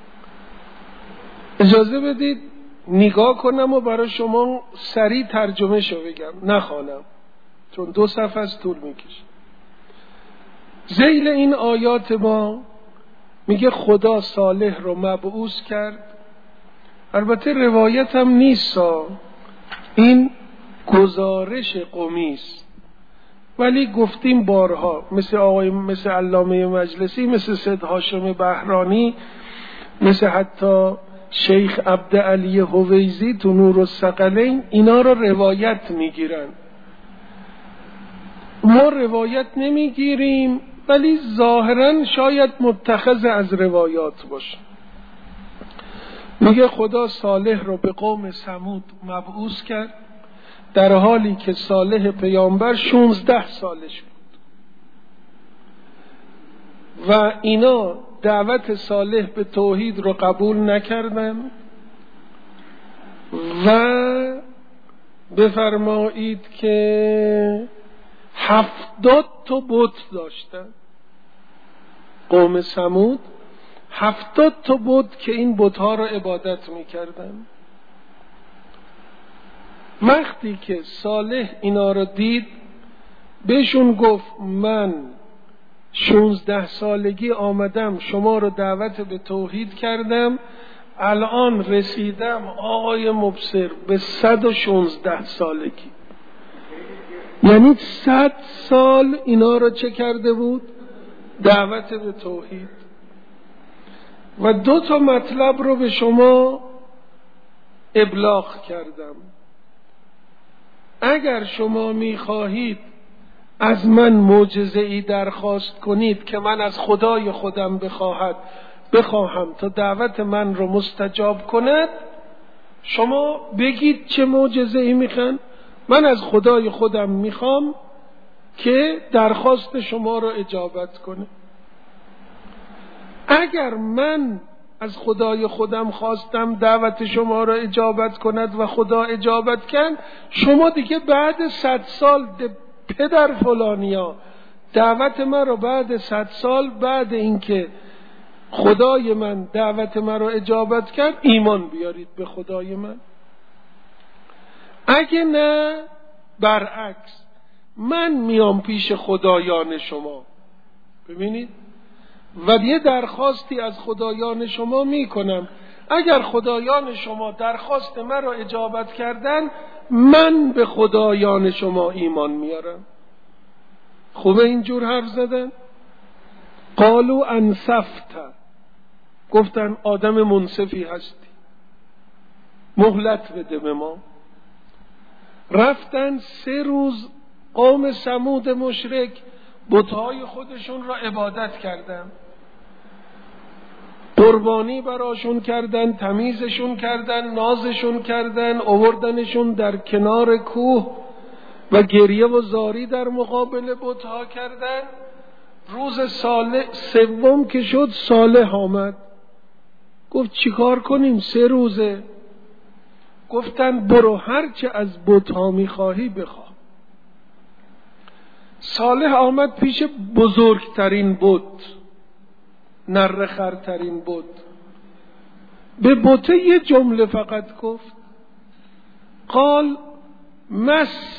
اجازه بدید نگاه کنم و برای شما سریع ترجمه شو بگم، نخوانم چون 2 صفحه از طول میکشه. ذیل این آیات ما میگه خدا صالح رو مبعوث کرد. البته روایت هم نیست، این گزارش قمی است، ولی گفتیم بارها مثل علامه مجلسی، مثل سید هاشم بهرانی، مثل حتی شیخ عبدعلی هویزی تو نور الثقلین، اینا رو روایت میگیرن. ما روایت نمیگیریم ولی ظاهرا شاید متخذ از روایات باشه. میگه خدا صالح رو به قوم ثمود مبعوث کرد در حالی که صالح پیامبر 16 سالش بود و اینا دعوت صالح به توحید رو قبول نکردن و بفرمایید که 70 تا بت داشتن. قوم ثمود 70 تا بت که این بت‌ها رو عبادت می‌کردن. وقتی که صالح اینا رو دید بهشون گفت من 16 سالگی آمدم شما رو دعوت به توحید کردم، الان رسیدم آقای مبصر به 116 سالگی. یعنی 100 سال اینا رو چه کرده بود؟ دعوت به توحید. و 2 تا مطلب رو به شما ابلاغ کردم. اگر شما میخواهید از من معجزه‌ای درخواست کنید که من از خدای خودم بخواهم تا دعوت من رو مستجاب کند، شما بگید چه معجزه‌ای میخواین. من از خدای خودم میخوام که درخواست شما رو اجابت کنه. اگر من از خدای خودم خواستم دعوت شما را اجابت کند و خدا اجابت کرد، شما دیگه بعد 100 سال پدر فلانیا دعوت من را بعد 100 سال بعد اینکه خدای من دعوت من را اجابت کرد ایمان بیارید به خدای من. اگه نه برعکس من میام پیش خدایان شما، ببینید، و یه درخواستی از خدایان شما میکنم. اگر خدایان شما درخواست من را اجابت کردن، من به خدایان شما ایمان میارم. خوبه اینجور حرف زدن؟ قالوا انصفت، گفتن آدم منصفی هستی، مهلت بده به ما. رفتن 3 روز قوم ثمود مشرک بت‌های خودشون را عبادت کردن، قربانی براشون کردن، تمیزشون کردن، نازشون کردن، آوردنشون در کنار کوه و گریه و زاری در مقابل بت‌ها کردن. روز 3 که شد صالح آمد، گفت چیکار کنیم؟ 3 روزه. گفتن برو هرچه از بت‌ها میخواهی بخواه. صالح آمد پیش بزرگترین بت، نرخرترین بت. به بت یه جمله فقط گفت، قال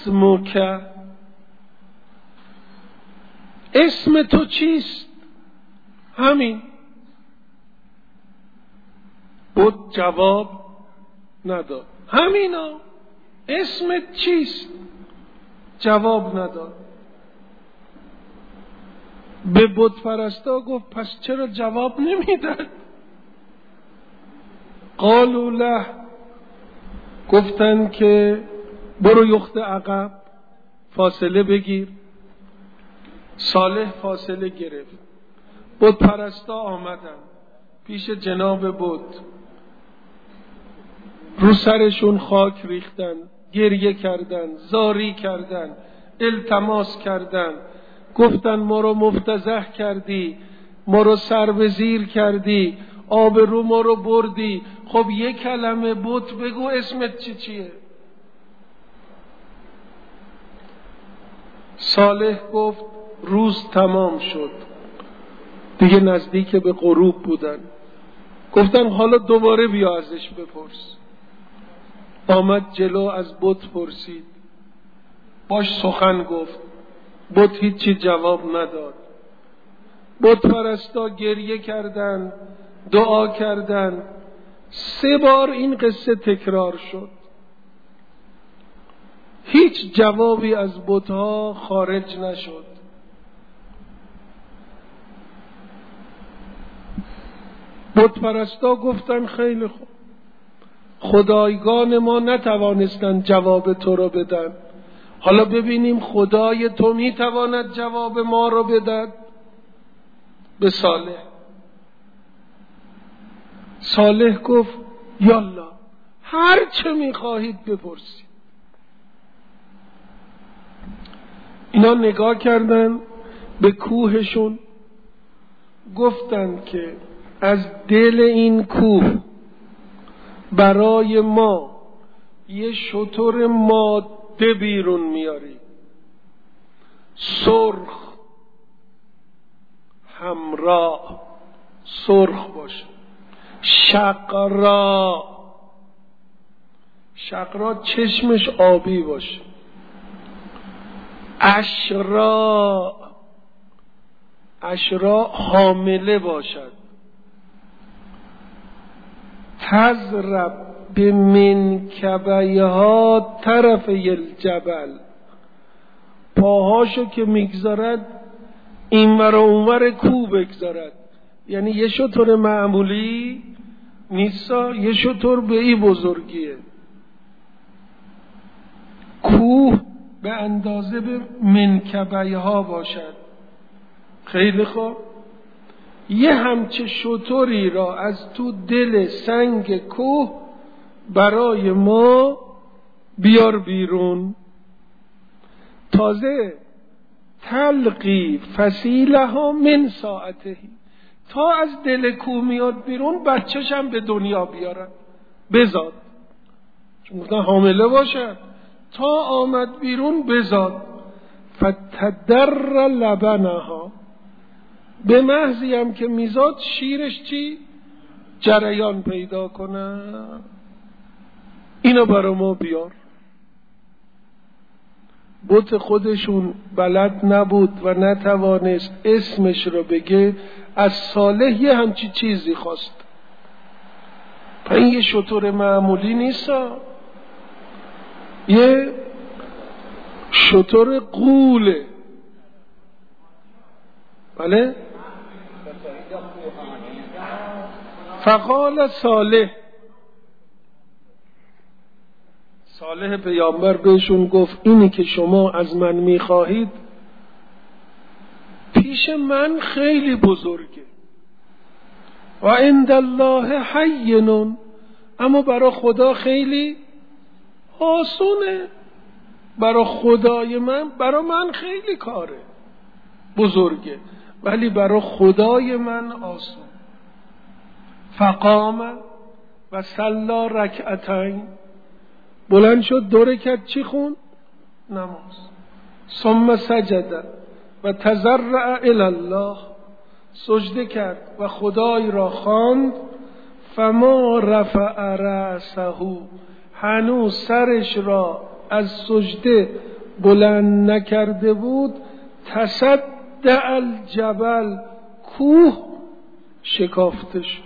مسمک، اسم تو چیست؟ همین. بت جواب نداد. همینا، اسمت چیست؟ جواب نداد. به بت پرستا گفت پس چرا جواب نمیدن؟ قالوا له، گفتن که برو یخت عقب، فاصله بگیر. صالح فاصله گرفت. بت پرستا آمدن پیش جناب بت، رو سرشون خاک ریختن، گریه کردن، زاری کردن، التماس کردن، گفتن ما رو مفتضح کردی، ما رو سر به زیر کردی، آبرو ما رو بردی. خب یک کلمه بت بگو، اسمت چیه؟ صالح گفت روز تمام شد، دیگه نزدیک به غروب بودن. گفتن حالا دوباره بیا ازش بپرس. آمد جلو، از بت پرسید، باش سخن گفت. بت هیچی جواب نداد. بت پرستا گریه کردن، دعا کردن. 3 بار این قصه تکرار شد. هیچ جوابی از بت‌ها خارج نشد. بت پرستا گفتن خیلی خوب، خدایگان ما نتوانستند جواب تو رو بدن، حالا ببینیم خدای تو میتواند جواب ما رو بدهد. به صالح. صالح گفت یالا هر چه میخواهید بپرسید. اینا نگاه کردن به کوهشون، گفتن که از دل این کوه برای ما یه شتر ماده بیرون میاری، سرخ، حمرا، سرخ باشه، شقرا، شقرا چشمش آبی باشه، اشرا، اشرا حامله باشد، تضرب به منکبیها طرف الجبل، پاهاشو که میگذارد اینور و اونور کوه بگذارد. یعنی یه شتر معمولی نیستا، یه شتر به این بزرگیه. کوه به اندازه به منکبیها باشد. خیلی خوب، یه همچه شتری را از تو دل سنگ کوه برای ما بیار بیرون. تازه تلقی فسیلها من ساعتهی، تا از دل کوه میاد بیرون بچه‌ش هم به دنیا بیارن، بزاد، چون گفتن حامله باشد، تا آمد بیرون بزاد. فتدر لبنها، به محضی هم که میزاد شیرش چی؟ جریان پیدا کنه. اینو برای ما بیار. بت خودشون بلد نبود و نتوانست اسمش رو بگه، از صالح یه همچی چیزی خواست. این یه شتر معمولی نیست، یه شتر غوله. بله؟ فقال صالح، صالح پیامبر بهشون گفت اینی که شما از من میخواهید پیش من خیلی بزرگه، و عند الله هین، اما برای خدا خیلی آسونه. برای خدای من، برای من خیلی کاره بزرگه، ولی برای خدای من آسون. فقام و صلی رکعتین، بلند شد 2 رکعت چی خون؟ نماز. ثم سجد و تضرع الی الله، سجده کرد و خدای را خواند. فما رفع رأسه، هنوز سرش را از سجده بلند نکرده بود. تصدع الجبل، کوه شکافته شد.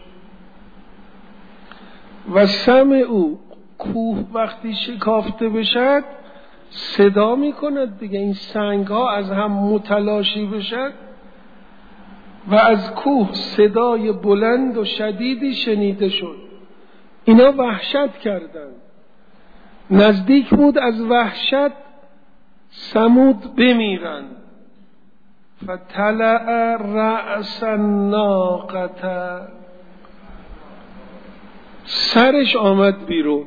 و سمع او، کوه وقتی شکافته بشد صدا میکند دیگه، این سنگ ها از هم متلاشی بشد و از کوه صدای بلند و شدیدی شنیده شد. اینا وحشت کردند، نزدیک بود از وحشت ثمود بمیرند. فطلع رأس الناقة، سرش آمد بیرون.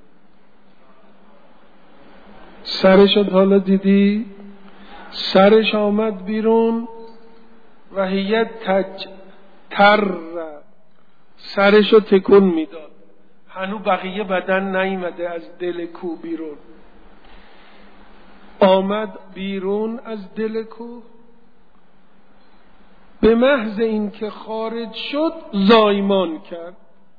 سرش حالا دیدی؟ سرش آمد بیرون. و هی تر، سرشو تکون میداد، هنو بقیه بدن نیامده از دل کوه بیرون. آمد بیرون از دل کوه، به محض این که خارج شد زایمان کرد.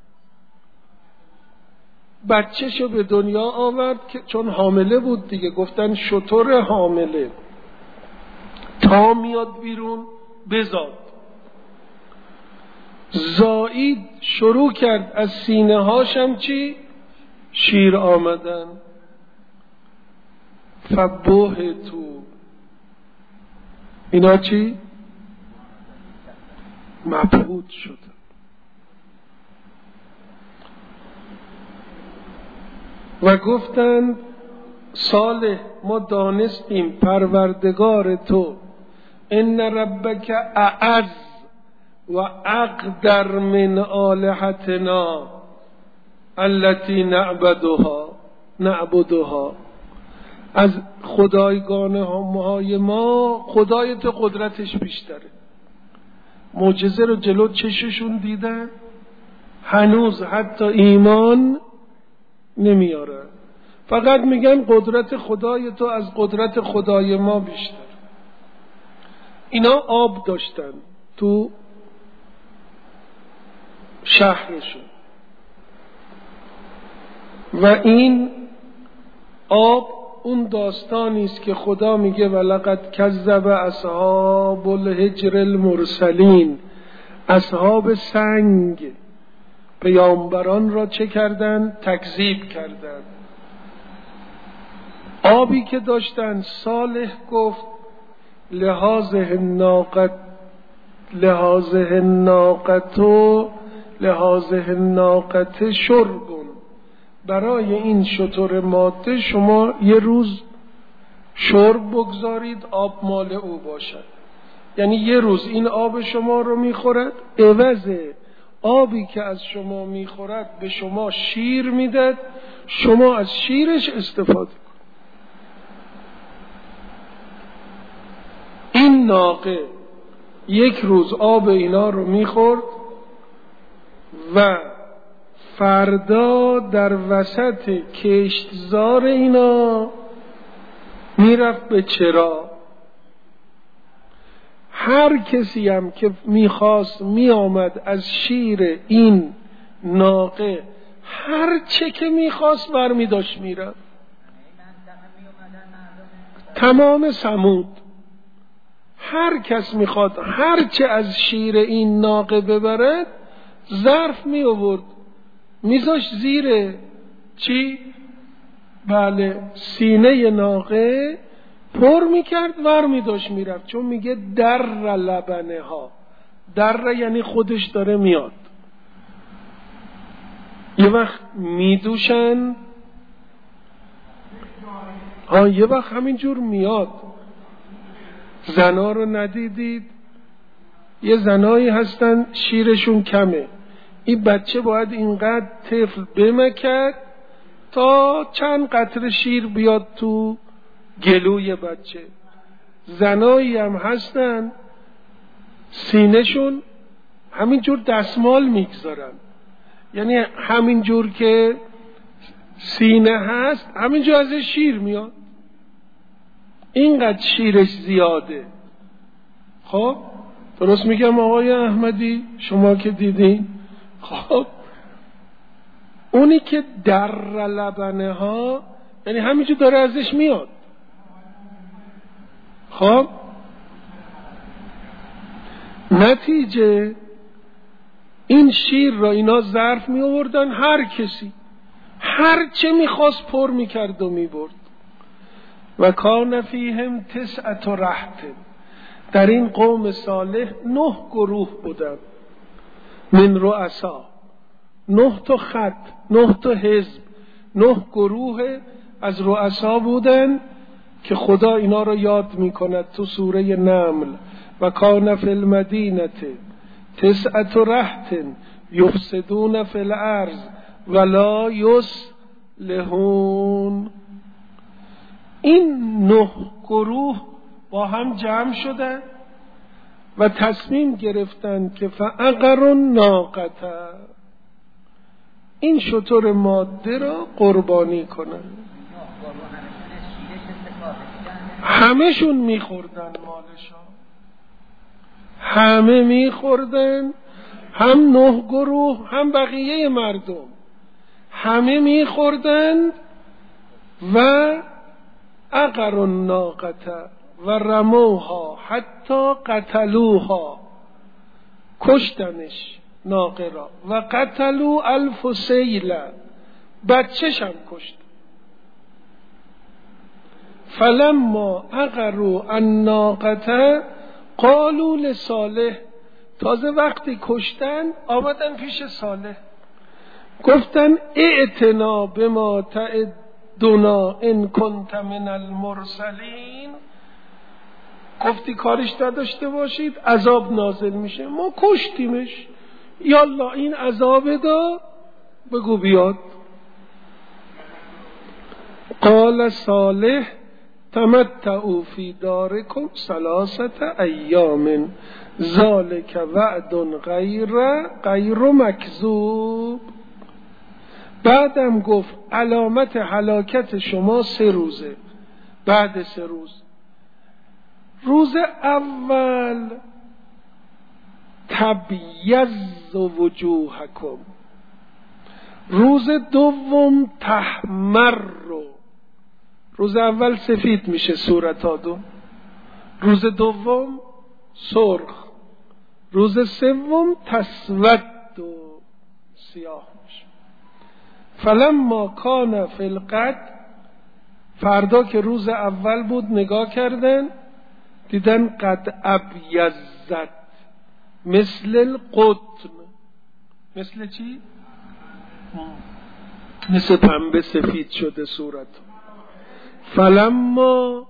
بچه‌شو به دنیا آورد که چون حامله بود دیگه، گفتن شتر حامله، تا میاد بیرون بزاد. زایید شروع کرد از سینه هاشم چی؟ شیر آمدن. فبهتوا، اینا چی؟ مبهوت شد. و گفتند صالح ما دانستیم پروردگار تو ان ربک اعز و اقدر من آلهتنا التي نعبدها، از خدایگانهای ما خدای تو قدرتش بیشتره. معجزه رو جلو چششون دیدن، هنوز حتی ایمان نمیاره، فقط میگن قدرت خدای تو از قدرت خدای ما بیشتر. اینا آب داشتن تو شهرشون و این آب اون داستانی است که خدا میگه ولقد کذب اصحاب الحجر المرسلین، اصحاب سنگ پیامبران را چه کردند؟ تکذیب کردند. آبی که داشتن صالح گفت لهذه الناقة شرب، برای این شتر ماده شما یه روز شرب بگذارید، آب مال او باشد. یعنی یه روز این آب شما رو میخورد، عوض آبی که از شما میخورد به شما شیر میداد، شما از شیرش استفاده کنید. این ناقه یک روز آب اینا رو میخورد و فردا در وسط کشتزار اینا میرفت به چرا. هر کسی هم که میخواست میآمد از شیر این ناقه هر چه که میخواست برمیداشت میرفت. تمام ثمود هر کس میخواد هر چه از شیر این ناقه ببرد ظرف می آورد میذاشت زیر چی؟ بله سینه ناقه پر میکرد ور میداشت میرفت، چون میگه در لبنه ها، در یعنی خودش داره میاد. یه وقت میدوشن یه وقت همینجور میاد. زنا رو ندیدید؟ یه زنایی هستن شیرشون کمه، این بچه باید اینقدر طفل بمکد تا چند قطره شیر بیاد تو گلوی بچه. زنایی هم هستن سینهشون همینجور دستمال میگذارن، یعنی همینجور که سینه هست همینجور ازش شیر میاد، اینقدر شیرش زیاده. خب درست میگم آقای احمدی؟ شما که دیدین. خب اونی که در لبنه ها یعنی همینجور داره ازش میاد. خب نتیجه این شیر را اینا ظرف می آوردن، هر کسی هر چه میخواست پر میکرد و میبرد. و کان فیهم 9 رهط، در این قوم صالح 9 گروه بودند، من رؤسا، 9 تا خط، 9 تا حزب، 9 گروه از رؤسا بودن که خدا اینا رو یاد میکند تو سوره نمل. و کان فی المدینه 9 رهط یفسدون فی الارض ولا یصلحون. این 9 گروه با هم جمع شدن و تصمیم گرفتن که فعقروا الناقة، این شتر ماده را قربانی کنن. همه‌شون میخوردن مالشا، همه میخوردن، هم 9 گروه هم بقیه مردم، همه میخوردن. و عقروا الناقة و رموها حتی قتلوها، کشتنش ناقه را. و قتلوا 1000 سیلا، بچه‌ش هم کشت. فلما عقروا الناقة قالوا لصالح، تازه وقتی کشتن آمدن پیش صالح گفتن ائتنا بما تعدنا ان کنت من المرسلین، گفتی کارش نداشته باشید عذاب نازل میشه، ما کشتیمش، یالا این عذاب دا بگو بیاد. قال صالح تمتعوا فی دارکم 3 ایام ذلک وعد غیر مکذوب. بعدم گفت علامت هلاکت شما 3 روزه. بعد 3 روز، روز اول تبیض وجوهکم، روز دوم تحمر، روز اول سفید میشه صورت‌ها دو، روز دوم سرخ، روز سوم تسود و سیاه میشه. فلما کان فی الغد، فردا که روز اول بود نگاه کردن دیدن قد ابیضت مثل القطن. مثل چی؟ مثل پنبه سفید شده صورت. فلما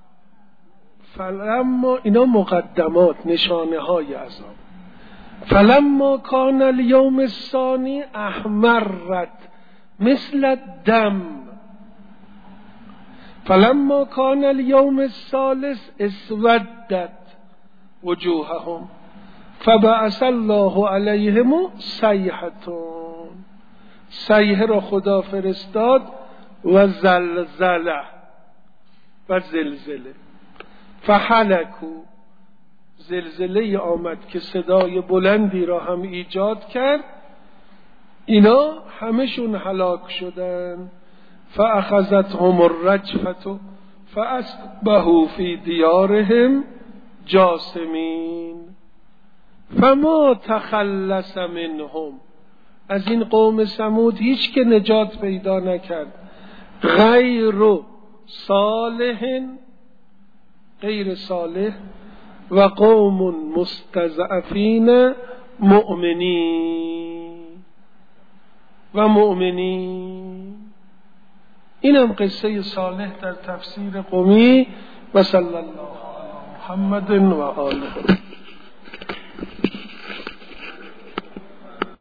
اینا مقدمات، نشانه های عذاب. فلما کان الیوم الثانی احمرت مثل الدم، فلما کان الیوم الثالث اسودت وجوههم فبعث الله علیهم صیحة، صیحه را خدا فرستاد و زلزله و زلزله. فهلکوا، زلزله آمد که صدای بلندی را هم ایجاد کرد، اینا همشون هلاک شدن. فاخذتهم الرجفة فاصبحوا فی دیارهم جاثمین. فما تخلص منهم، از این قوم ثمود هیچ که نجات پیدا نکرد، غیر صالح، غیر صالح، و قوم مستضعفین مؤمنین. اینم قصه صالح در تفسیر قمی. و صلی الله علی محمد و آله.